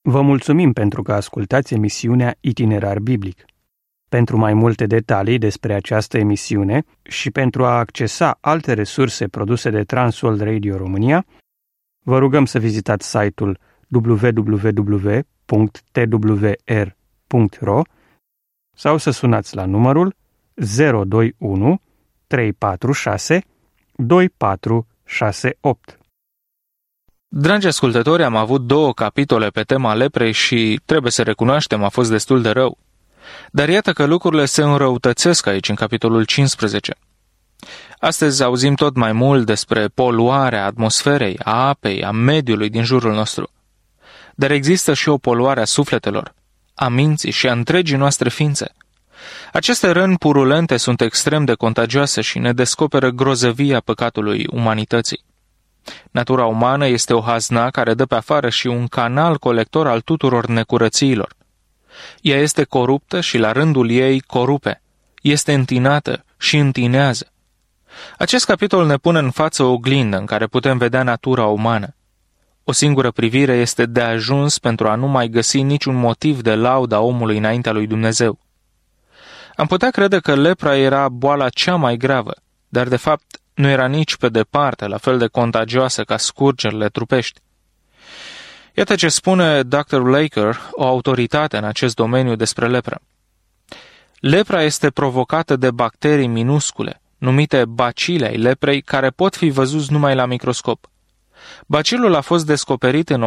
Vă mulțumim pentru că ascultați emisiunea Itinerar Biblic. Pentru mai multe detalii despre această emisiune și pentru a accesa alte resurse produse de Transworld Radio România, vă rugăm să vizitați site-ul www.twr.ro sau să sunați la numărul 021 346 2468. Dragi ascultători, am avut 2 capitole pe tema leprei și, trebuie să recunoaștem, a fost destul de rău. Dar iată că lucrurile se înrăutățesc aici, în capitolul 15. Astăzi auzim tot mai mult despre poluarea atmosferei, a apei, a mediului din jurul nostru. Dar există și o poluare a sufletelor, a minții și a întregii noastre ființe. Aceste răni purulente sunt extrem de contagioase și ne descoperă grozăvia păcatului umanității. Natura umană este o hazna care dă pe afară și un canal colector al tuturor necurățiilor. Ea este coruptă și la rândul ei corupe, este întinată și întinează. Acest capitol ne pune în față o oglindă în care putem vedea natura umană. O singură privire este de ajuns pentru a nu mai găsi niciun motiv de laudă a omului înaintea lui Dumnezeu. Am putea crede că lepra era boala cea mai gravă, dar de fapt nu era nici pe departe la fel de contagioasă ca scurgerile trupești. Iată ce spune Dr. Laker, o autoritate în acest domeniu despre lepră. Lepra este provocată de bacterii minuscule, numite bacile ai leprei, care pot fi văzuți numai la microscop. Bacilul a fost descoperit în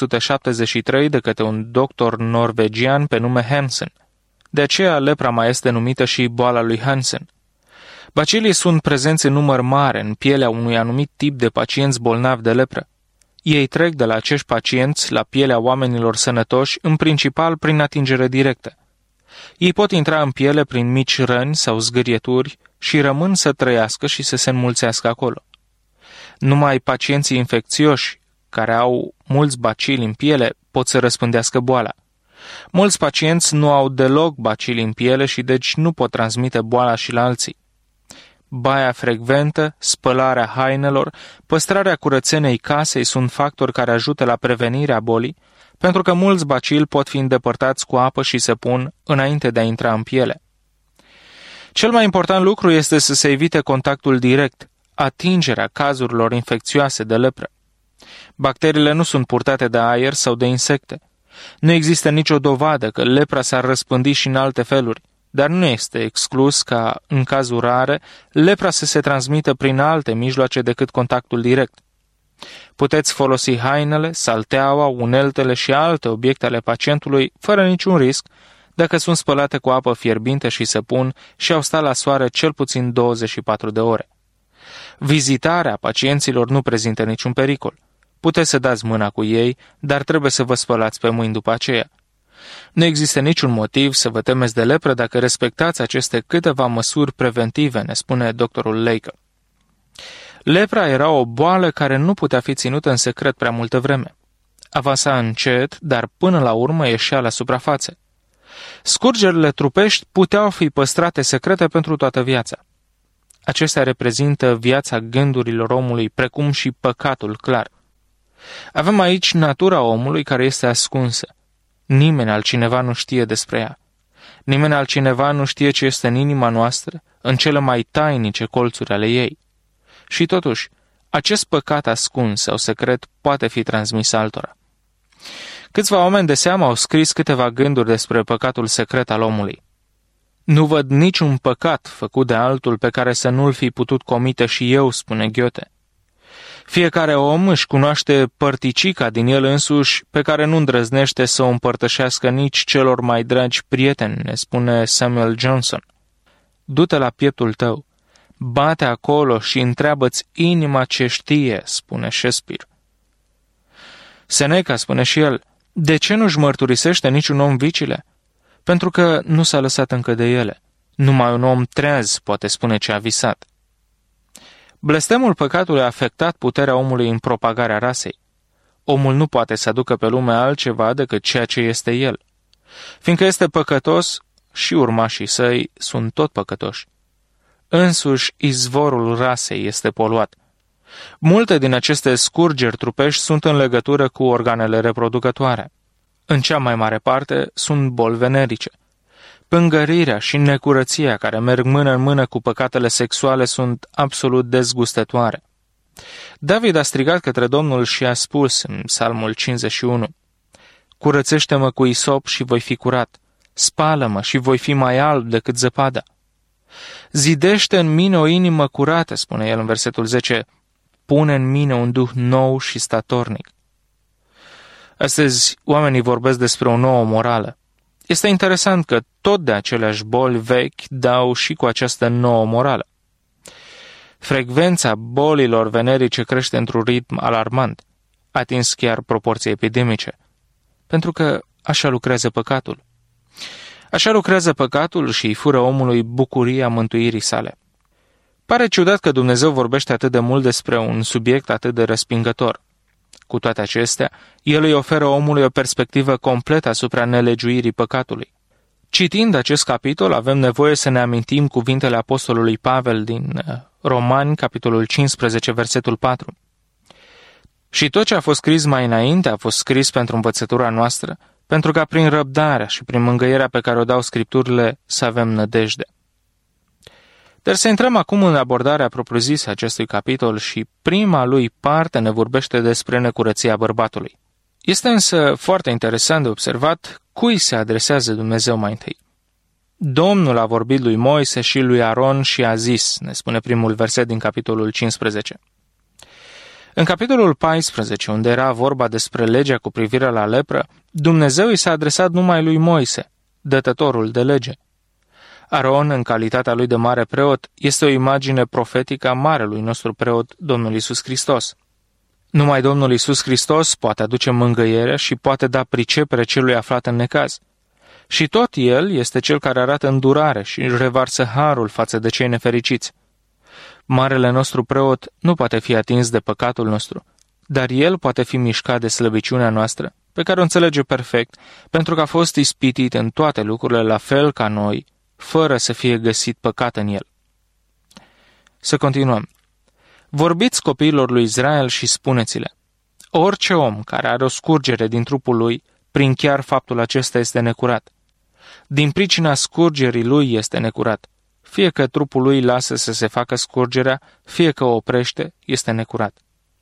1873 de către un doctor norvegian pe nume Hansen. De aceea lepra mai este numită și boala lui Hansen. Bacilii sunt prezenți în număr mare în pielea unui anumit tip de pacienți bolnavi de lepră. Ei trec de la acești pacienți la pielea oamenilor sănătoși, în principal prin atingere directă. Ei pot intra în piele prin mici răni sau zgârieturi și rămân să trăiască și să se înmulțească acolo. Numai pacienții infecțioși, care au mulți bacili în piele, pot să răspândească boala. Mulți pacienți nu au deloc bacili în piele și deci nu pot transmite boala și la alții. Baia frecventă, spălarea hainelor, păstrarea curățeniei casei sunt factori care ajută la prevenirea bolii, pentru că mulți bacili pot fi îndepărtați cu apă și se pun înainte de a intra în piele. Cel mai important lucru este să se evite contactul direct, atingerea cazurilor infecțioase de lepră. Bacteriile nu sunt purtate de aer sau de insecte. Nu există nicio dovadă că lepra s-ar răspândi și în alte feluri, dar nu este exclus ca, în cazuri rare, lepra să se transmită prin alte mijloace decât contactul direct. Puteți folosi hainele, salteaua, uneltele și alte obiecte ale pacientului fără niciun risc dacă sunt spălate cu apă fierbinte și se pun și au stat la soare cel puțin 24 de ore. Vizitarea pacienților nu prezintă niciun pericol. Puteți să dați mâna cu ei, dar trebuie să vă spălați pe mâini după aceea. Nu există niciun motiv să vă temeți de lepră dacă respectați aceste câteva măsuri preventive, ne spune doctorul Laker. Lepra era o boală care nu putea fi ținută în secret prea multă vreme. Avansa încet, dar până la urmă ieșea la suprafață. Scurgerile trupești puteau fi păstrate secrete pentru toată viața. Acestea reprezintă viața gândurilor omului, precum și păcatul clar. Avem aici natura omului care este ascunsă. Nimeni altcineva nu știe despre ea. Nimeni altcineva nu știe ce este în inima noastră, în cele mai tainice colțuri ale ei. Și totuși, acest păcat ascuns sau secret poate fi transmis altora. Câțiva oameni de seamă au scris câteva gânduri despre păcatul secret al omului. Nu văd niciun păcat făcut de altul pe care să nu-l fi putut comite și eu, spune Goethe. Fiecare om își cunoaște părticica din el însuși pe care nu îndrăznește să o împărtășească nici celor mai dragi prieteni, ne spune Samuel Johnson. Du-te la pieptul tău, bate acolo și întreabă-ți inima ce știe, spune Shakespeare. Seneca spune și el, de ce nu-și mărturisește niciun om viciile? Pentru că nu s-a lăsat încă de ele. Numai un om treaz poate spune ce a visat. Blestemul păcatului a afectat puterea omului în propagarea rasei. Omul nu poate să aducă pe lume altceva decât ceea ce este el. Fiindcă este păcătos, și urmașii săi sunt tot păcătoși. Însuși, izvorul rasei este poluat. Multe din aceste scurgeri trupești sunt în legătură cu organele reproducătoare. În cea mai mare parte sunt boli venerice. Pângărirea și necurăția care merg mână în mână cu păcatele sexuale sunt absolut dezgustătoare. David a strigat către Domnul și a spus în Psalmul 51: curățește-mă cu isop și voi fi curat, spală-mă și voi fi mai alb decât zăpada. Zidește în mine o inimă curată, spune el în versetul 10, pune în mine un duh nou și statornic. Astăzi, oamenii vorbesc despre o nouă morală. Este interesant că tot de aceleași boli vechi dau și cu această nouă morală. Frecvența bolilor venerice crește într-un ritm alarmant, atins chiar proporții epidemice, pentru că așa lucrează păcatul. Așa lucrează păcatul și îi fură omului bucuria mântuirii sale. Pare ciudat că Dumnezeu vorbește atât de mult despre un subiect atât de respingător. Cu toate acestea, El îi oferă omului o perspectivă completă asupra nelegiuirii păcatului. Citind acest capitol, avem nevoie să ne amintim cuvintele apostolului Pavel din Romani, capitolul 15, versetul 4. Și tot ce a fost scris mai înainte a fost scris pentru învățătura noastră, pentru ca prin răbdarea și prin mângâierea pe care o dau Scripturile să avem nădejde. Dar să intrăm acum în abordarea propriu-zisă a acestui capitol și prima lui parte ne vorbește despre necurăția bărbatului. Este însă foarte interesant de observat cui se adresează Dumnezeu mai întâi. Domnul a vorbit lui Moise și lui Aron și a zis, ne spune primul verset din capitolul 15. În capitolul 14, unde era vorba despre legea cu privire la lepră, Dumnezeu i s-a adresat numai lui Moise, dătătorul de lege. Aron, în calitatea lui de mare preot, este o imagine profetică a marelui nostru preot, Domnul Iisus Hristos. Numai Domnul Iisus Hristos poate aduce mângâiere și poate da pricepere celui aflat în necaz. Și tot El este Cel care arată îndurare și revarsă harul față de cei nefericiți. Marele nostru preot nu poate fi atins de păcatul nostru, dar El poate fi mișcat de slăbiciunea noastră, pe care o înțelege perfect, pentru că a fost ispitit în toate lucrurile la fel ca noi, fără să fie găsit păcat în El. Să continuăm. Vorbiți copiilor lui Israel și spuneți-le: orice om care are o scurgere din trupul lui, prin chiar faptul acesta este necurat. Din pricina scurgerii lui este necurat. Fie că trupul lui lasă să se facă scurgerea, fie că o oprește, este necurat.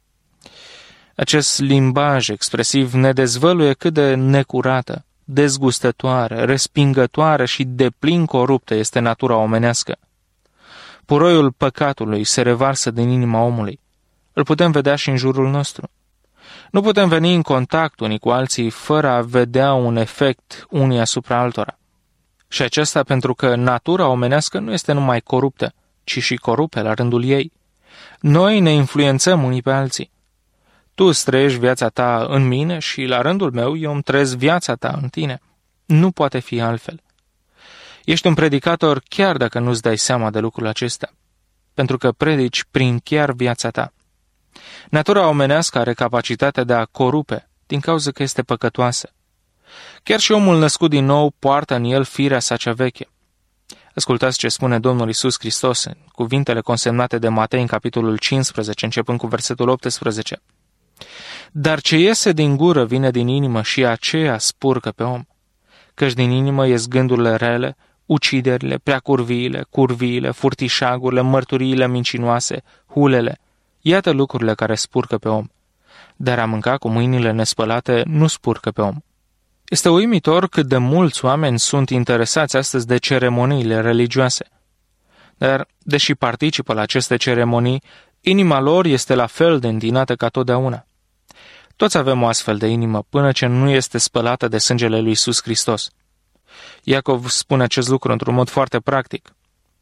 Acest limbaj expresiv ne dezvăluie cât de necurată, dezgustătoare, respingătoare și deplin coruptă este natura omenească. Puroiul păcatului se revarsă din inima omului. Îl putem vedea și în jurul nostru. Nu putem veni în contact unii cu alții fără a vedea un efect unii asupra altora. Și aceasta pentru că natura omenească nu este numai coruptă, ci și corupe la rândul ei. Noi ne influențăm unii pe alții. Tu îți trăiești viața ta în mine și la rândul meu eu îmi trăiesc viața ta în tine. Nu poate fi altfel. Ești un predicator chiar dacă nu-ți dai seama de lucrul acesta, pentru că predici prin chiar viața ta. Natura omenească are capacitatea de a corupe din cauza că este păcătoasă. Chiar și omul născut din nou poartă în el firea sa cea veche. Ascultați ce spune Domnul Iisus Hristos în cuvintele consemnate de Matei în capitolul 15, începând cu versetul 18. Dar ce iese din gură vine din inimă și aceea spurcă pe om. Căci din inimă ies gândurile rele, uciderile, preacurviile, curviile, furtișagurile, mărturiile mincinoase, hulele. Iată lucrurile care spurcă pe om. Dar a mânca cu mâinile nespălate nu spurcă pe om. Este uimitor cât de mulți oameni sunt interesați astăzi de ceremoniile religioase. Dar, deși participă la aceste ceremonii, inima lor este la fel de întinată ca totdeauna. Toți avem o astfel de inimă până ce nu este spălată de sângele lui Iisus Hristos. Iacov spune acest lucru într-un mod foarte practic.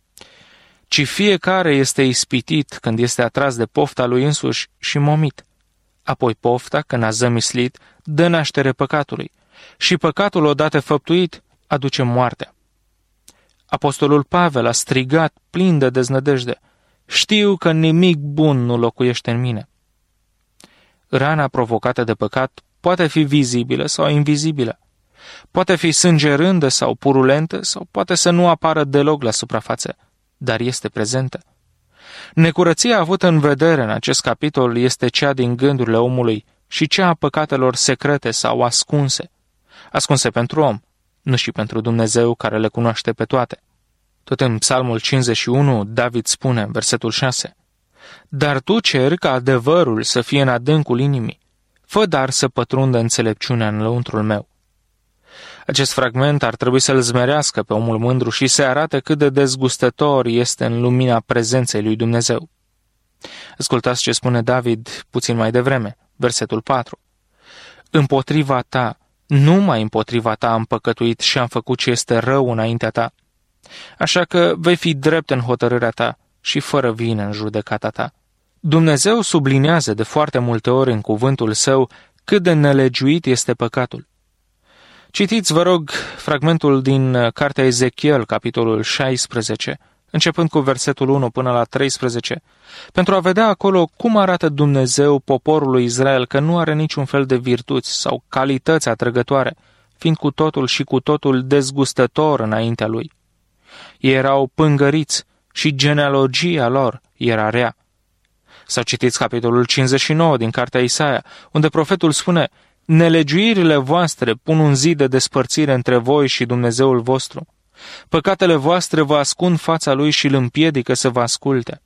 Ci fiecare este ispitit când este atras de pofta lui însuși și momit. Apoi pofta, când a zămislit, dă naștere păcatului. Și păcatul odată făptuit aduce moartea. Apostolul Pavel a strigat plin de deznădejde: știu că nimic bun nu locuiește în mine. Rana provocată de păcat poate fi vizibilă sau invizibilă. Poate fi sângerândă sau purulentă sau poate să nu apară deloc la suprafață, dar este prezentă. Necurăția avută în vedere în acest capitol este cea din gândurile omului și cea a păcatelor secrete sau ascunse. ascunse pentru om, nu și pentru Dumnezeu care le cunoaște pe toate. Tot în Psalmul 51, David spune, versetul 6, Dar tu ceri ca adevărul să fie în adâncul inimii, fă dar să pătrundă înțelepciunea în lăuntrul meu. Acest fragment ar trebui să-l zmerească pe omul mândru și să arate cât de dezgustător este în lumina prezenței lui Dumnezeu. Ascultați ce spune David puțin mai devreme, versetul 4. Împotriva ta, numai împotriva ta am păcătuit și am făcut ce este rău înaintea ta. Așa că vei fi drept în hotărârea ta și fără vină în judecata ta. Dumnezeu sublinează de foarte multe ori în cuvântul său cât de nelegiuit este păcatul. Citiți, vă rog, fragmentul din cartea Ezechiel, capitolul 16, începând cu versetul 1 până la 13, pentru a vedea acolo cum arată Dumnezeu poporului Israel că nu are niciun fel de virtuți sau calități atrăgătoare, fiind cu totul și cu totul dezgustător înaintea lui. Ei erau pângăriți și genealogia lor era rea. Sau citiți capitolul 59 din cartea Isaia, unde profetul spune: Nelegiuirile voastre pun un zid de despărțire între voi și Dumnezeul vostru. Păcatele voastre vă ascund fața lui și îl împiedică să vă asculte.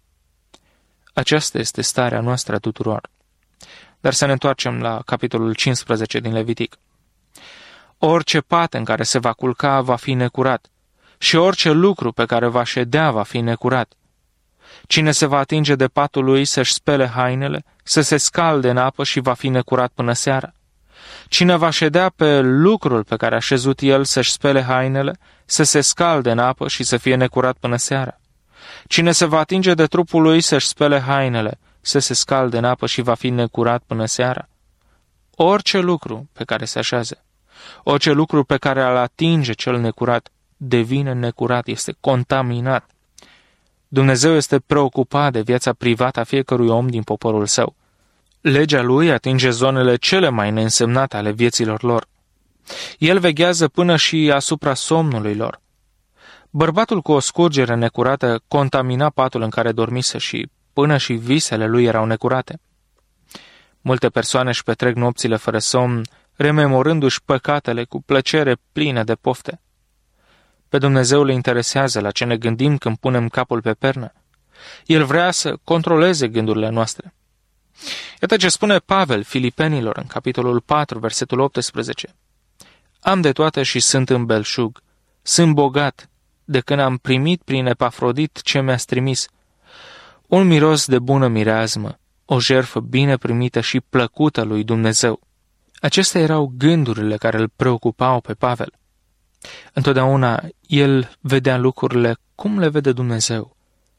Aceasta este starea noastră a tuturor. Dar să ne întoarcem la capitolul 15 din Levitic. Orice pat în care se va culca va fi necurat și orice lucru pe care va ședea va fi necurat. Cine se va atinge de patul lui să-și spele hainele, să se scalde în apă și va fi necurat până seara. Cine va ședea pe lucrul pe care a șezut el să-și spele hainele, să se scalde în apă și să fie necurat până seara. Cine se va atinge de trupul lui să-și spele hainele, să se scalde în apă și va fi necurat până seara. Orice lucru pe care se așează, orice lucru pe care îl atinge cel necurat, devine necurat, este contaminat. Dumnezeu este preocupat de viața privată a fiecărui om din poporul său. Legea lui atinge zonele cele mai neînsemnate ale vieților lor. El veghează până și asupra somnului lor. Bărbatul cu o scurgere necurată contamina patul în care dormise și până și visele lui erau necurate. Multe persoane își petrec nopțile fără somn, rememorându-și păcatele cu plăcere plină de pofte. Pe Dumnezeu le interesează la ce ne gândim când punem capul pe pernă. El vrea să controleze gândurile noastre. Iată ce spune Pavel Filipenilor în capitolul 4, versetul 18. Am de toate și sunt în belșug. Sunt bogat de când am primit prin Epafrodit ce mi-ați trimis. Un miros de bună mireazmă, o jertfă bine primită și plăcută lui Dumnezeu. Acestea erau gândurile care îl preocupau pe Pavel. Întotdeauna el vedea lucrurile cum le vede Dumnezeu.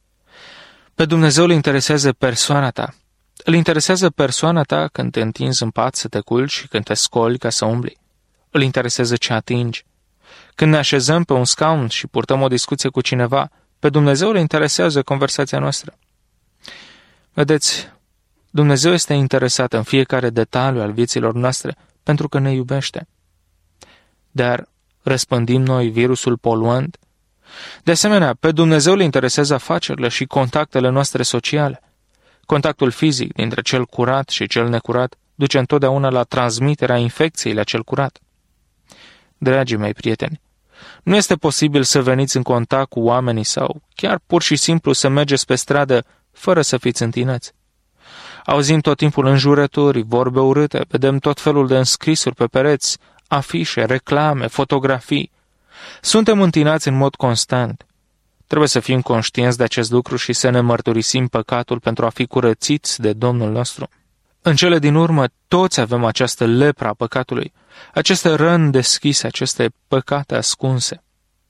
Pe Dumnezeu îl interesează persoana ta. Îl interesează persoana ta când te întinzi în pat să te culci și când te scoli ca să umbli. Îl interesează ce atingi. Când ne așezăm pe un scaun și purtăm o discuție cu cineva, pe Dumnezeu îl interesează conversația noastră. Vedeți, Dumnezeu este interesat în fiecare detaliu al vieților noastre pentru că ne iubește. Dar răspândim noi virusul poluant? De asemenea, pe Dumnezeu îl interesează afacerile și contactele noastre sociale. Contactul fizic dintre cel curat și cel necurat duce întotdeauna la transmiterea infecției la cel curat. Dragii mei prieteni, nu este posibil să veniți în contact cu oamenii sau chiar pur și simplu să mergeți pe stradă fără să fiți întinați. Auzim tot timpul înjurături, vorbe urâte, vedem tot felul de înscrisuri pe pereți, afișe, reclame, fotografii. Suntem întinați în mod constant. Trebuie să fim conștienți de acest lucru și să ne mărturisim păcatul pentru a fi curățiți de Domnul nostru. În cele din urmă, toți avem această lepră a păcatului, aceste răni deschise, aceste păcate ascunse.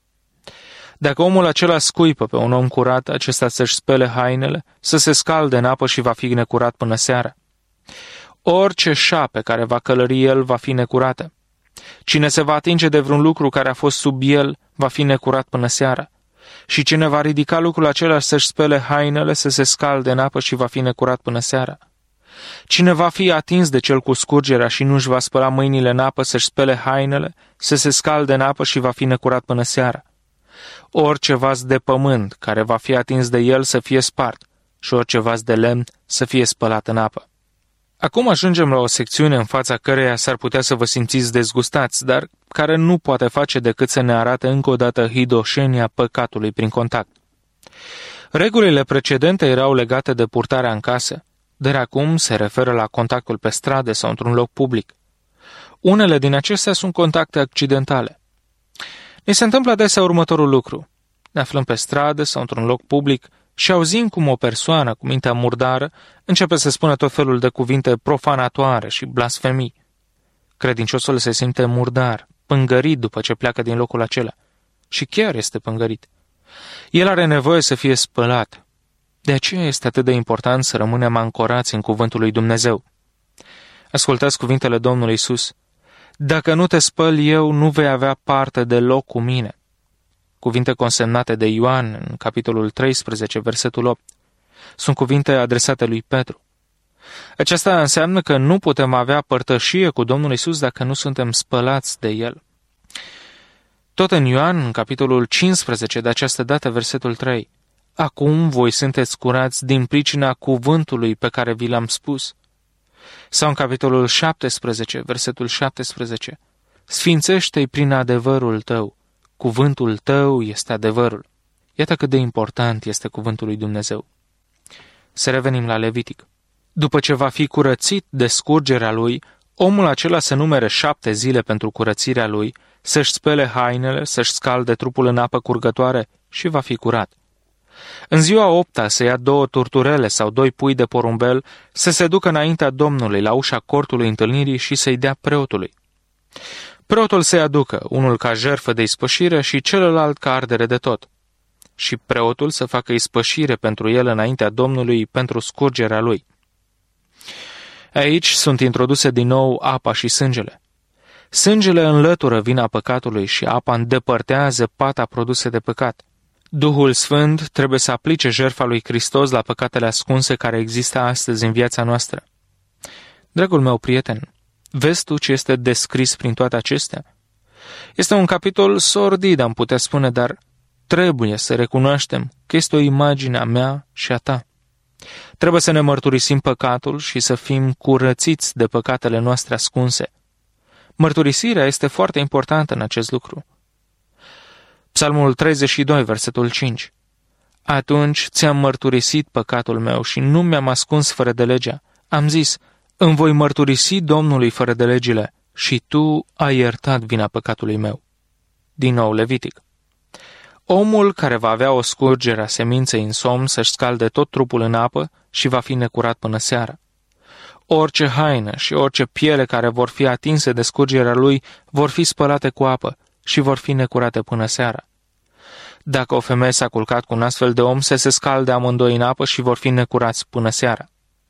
Dacă omul acela scuipă pe un om curat, acesta să-și spele hainele, să se scalde în apă și va fi necurat până seara. Orice șape care va călări el va fi necurată. Cine se va atinge de vreun lucru care a fost sub el, va fi necurat până seara. Și cine va ridica lucrul acela să-și spele hainele, să se scalde în apă și va fi necurat până seara. Cine va fi atins de cel cu scurgerea și nu-și va spăla mâinile în apă să-și spele hainele, să se scalde în apă și va fi necurat până seara. Orice vas de pământ care va fi atins de el să fie spart și orice vas de lemn să fie spălat în apă. Acum ajungem la o secțiune în fața căreia s-ar putea să vă simțiți dezgustați, dar care nu poate face decât să ne arate încă o dată hidoșenia păcatului prin contact. Regulile precedente erau legate de purtarea în casă, dar acum se referă la contactul pe stradă sau într-un loc public. Unele din acestea sunt contacte accidentale. Ni se întâmplă adesea următorul lucru. Ne aflăm pe stradă sau într-un loc public și auzim cum o persoană cu mintea murdară începe să spună tot felul de cuvinte profanatoare și blasfemii. Credinciosul se simte murdar, pângărit după ce pleacă din locul acela. Și chiar este pângărit. El are nevoie să fie spălat. De aceea este atât de important să rămânem ancorați în cuvântul lui Dumnezeu. Ascultați cuvintele Domnului Iisus. Dacă nu te spăl eu, nu vei avea parte deloc cu mine. Cuvinte consemnate de Ioan în capitolul 13, versetul 8. Sunt cuvinte adresate lui Petru. Aceasta înseamnă că nu putem avea părtășie cu Domnul Iisus dacă nu suntem spălați de El. Tot în Ioan, în capitolul 15, de această dată, versetul 3. Acum voi sunteți curați din pricina cuvântului pe care vi l-am spus. Sau în capitolul 17, versetul 17. Sfințește-i prin adevărul tău. Cuvântul tău este adevărul. Iată cât de important este cuvântul lui Dumnezeu. Să revenim la Levitic. După ce va fi curățit de scurgerea lui, omul acela se numere 7 zile pentru curățirea lui, să-și spele hainele, să-și scalde trupul în apă curgătoare și va fi curat. În ziua 8-a să ia 2 turturele sau 2 pui de porumbel, să se ducă înaintea Domnului la ușa cortului întâlnirii și să-i dea preotului. Preotul să-i aducă, unul ca jertfă de ispășire și celălalt ca ardere de tot. Și preotul să facă ispășire pentru el înaintea Domnului pentru scurgerea lui. Aici sunt introduse din nou apa și sângele. Sângele înlătură vina păcatului și apa îndepărtează pata produse de păcat. Duhul Sfânt trebuie să aplice jertfa lui Hristos la păcatele ascunse care există astăzi în viața noastră. Dragul meu prieten, vezi tu ce este descris prin toate acestea? Este un capitol sordid, am putea spune, dar trebuie să recunoaștem că este o imagine a mea și a ta. Trebuie să ne mărturisim păcatul și să fim curățiți de păcatele noastre ascunse. Mărturisirea este foarte importantă în acest lucru. Psalmul 32, versetul 5. Atunci ți-am mărturisit păcatul meu și nu mi-am ascuns fără de legea. Am zis, îmi voi mărturisi Domnului fără de legile și tu ai iertat vina păcatului meu. Din nou Levitic. Omul care va avea o scurgere a seminței în somn să-și scalde tot trupul în apă și va fi necurat până seara. Orice haină și orice piele care vor fi atinse de scurgerea lui vor fi spălate cu apă și vor fi necurate până seara. Dacă o femeie s-a culcat cu un astfel de om, să se scalde amândoi în apă și vor fi necurați până seara.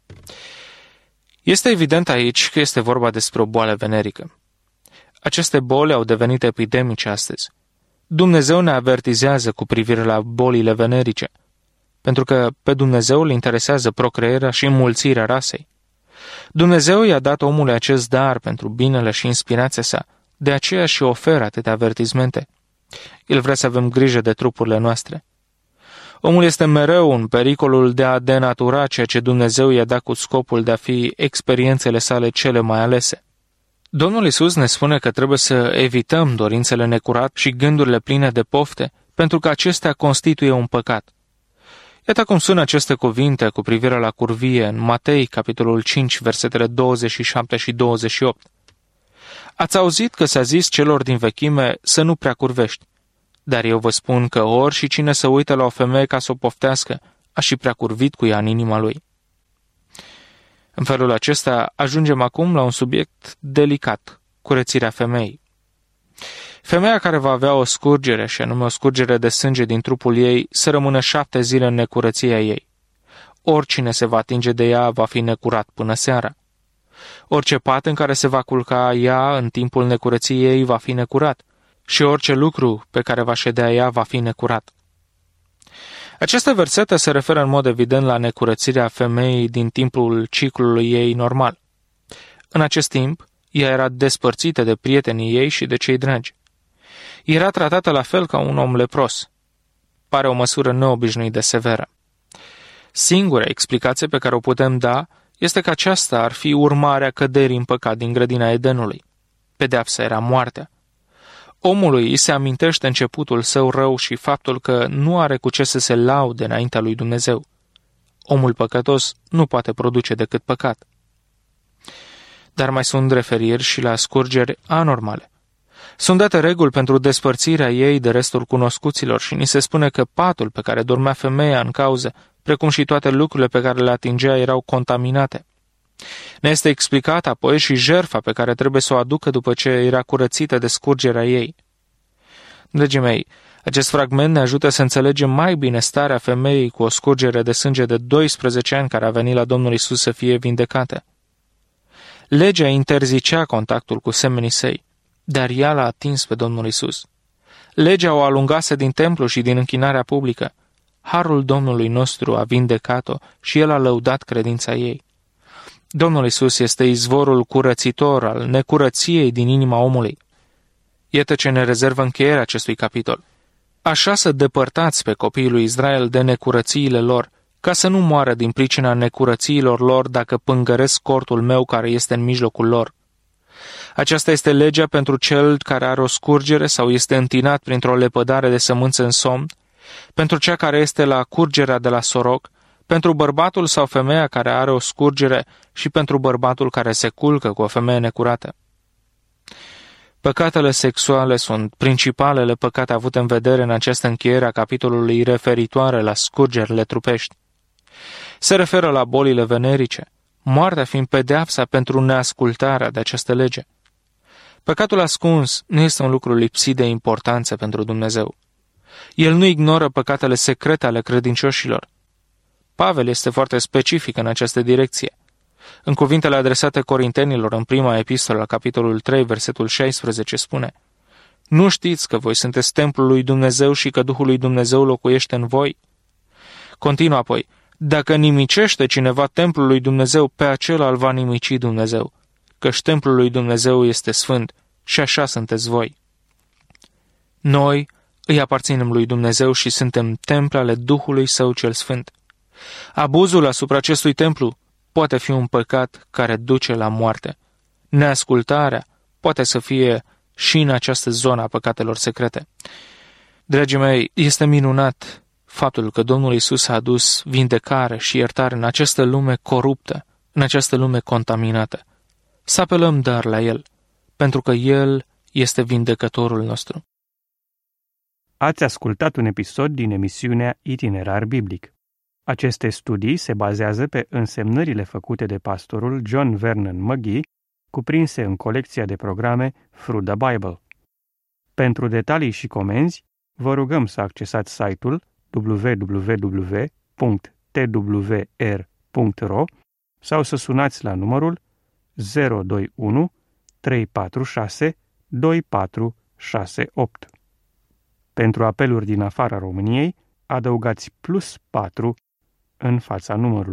Este evident aici că este vorba despre o boală venerică. Aceste boli au devenit epidemice astăzi. Dumnezeu ne avertizează cu privire la bolile venerice, pentru că pe Dumnezeu îl interesează procrearea și înmulțirea rasei. Dumnezeu i-a dat omului acest dar pentru binele și inspirația sa, de aceea și oferă atâtea avertizmente. El vrea să avem grijă de trupurile noastre. Omul este mereu în pericolul de a denatura ceea ce Dumnezeu i-a dat cu scopul de a fi experiențele sale cele mai alese. Domnul Iisus ne spune că trebuie să evităm dorințele necurate și gândurile pline de pofte, pentru că acestea constituie un păcat. Iată cum sună aceste cuvinte cu privire la curvie în Matei, capitolul 5, versetele 27 și 28. Ați auzit că s-a zis celor din vechime să nu prea curvești, dar eu vă spun că ori și cine se uită la o femeie ca să o poftească, a și prea curvit cu ea în inima lui. În felul acesta ajungem acum la un subiect delicat, curățirea femeii. Femeia care va avea o scurgere, și anume o scurgere de sânge din trupul ei, să rămână 7 zile în necurăția ei. Oricine se va atinge de ea va fi necurat până seara. Orice pat în care se va culca ea în timpul necurăției ei va fi necurat și orice lucru pe care va ședea ea va fi necurat. Această versetă se referă în mod evident la necurățirea femeii din timpul ciclului ei normal. În acest timp, ea era despărțită de prietenii ei și de cei dragi. Era tratată la fel ca un om lepros. Pare o măsură neobișnuit de severă. Singura explicație pe care o putem da este că aceasta ar fi urmarea căderii în păcat din grădina Edenului. Pedeapsa era moartea. Omului îi se amintește începutul său rău și faptul că nu are cu ce să se laude înaintea lui Dumnezeu. Omul păcătos nu poate produce decât păcat. Dar mai sunt referiri și la scurgeri anormale. Sunt date reguli pentru despărțirea ei de restul cunoscuților și ni se spune că patul pe care dormea femeia în cauză, precum și toate lucrurile pe care le atingea, erau contaminate. Ne este explicat apoi și jertfa pe care trebuie să o aducă după ce era curățită de scurgerea ei. Dragii mei, acest fragment ne ajută să înțelegem mai bine starea femeii cu o scurgere de sânge de 12 ani care a venit la Domnul Iisus să fie vindecată. Legea interzicea contactul cu semenii săi, dar ea l-a atins pe Domnul Iisus. Legea o alungase din templu și din închinarea publică. Harul Domnului nostru a vindecat-o și El a lăudat credința ei. Domnul Iisus este izvorul curățitor al necurăției din inima omului. Iată ce ne rezervă încheierea acestui capitol. Așa să depărtați pe copiii lui Israel de necurățiile lor, ca să nu moară din pricina necurățiilor lor dacă pângăresc cortul meu care este în mijlocul lor. Aceasta este legea pentru cel care are o scurgere sau este întinat printr-o lepădare de sămânță în somn, pentru cea care este la curgerea de la soroc, pentru bărbatul sau femeia care are o scurgere și pentru bărbatul care se culcă cu o femeie necurată. Păcatele sexuale sunt principalele păcate avute în vedere în această încheiere a capitolului referitoare la scurgerile trupești. Se referă la bolile venerice, moartea fiind pedeapsa pentru neascultarea de această lege. Păcatul ascuns nu este un lucru lipsit de importanță pentru Dumnezeu. El nu ignoră păcatele secrete ale credincioșilor. Pavel este foarte specific în această direcție. În cuvintele adresate corintenilor în prima epistolă, capitolul 3, versetul 16, spune: Nu știți că voi sunteți templul lui Dumnezeu și că Duhul lui Dumnezeu locuiește în voi? Continuă apoi: Dacă nimicește cineva templul lui Dumnezeu, pe acela îl va nimici Dumnezeu, căci templul lui Dumnezeu este sfânt și așa sunteți voi. Noi îi aparținem lui Dumnezeu și suntem temple ale Duhului Său cel Sfânt. Abuzul asupra acestui templu poate fi un păcat care duce la moarte. Neascultarea poate să fie și în această zonă a păcatelor secrete. Dragii mei, este minunat faptul că Domnul Iisus a adus vindecare și iertare în această lume coruptă, în această lume contaminată. Să apelăm dar la El, pentru că El este vindecătorul nostru. Ați ascultat un episod din emisiunea Itinerar Biblic. Aceste studii se bazează pe însemnările făcute de pastorul John Vernon McGee, cuprinse în colecția de programe Through the Bible. Pentru detalii și comenzi, vă rugăm să accesați site-ul www.twr.ro sau să sunați la numărul 021 346 2468. Pentru apeluri din afara României, adăugați +4 în fața numărului.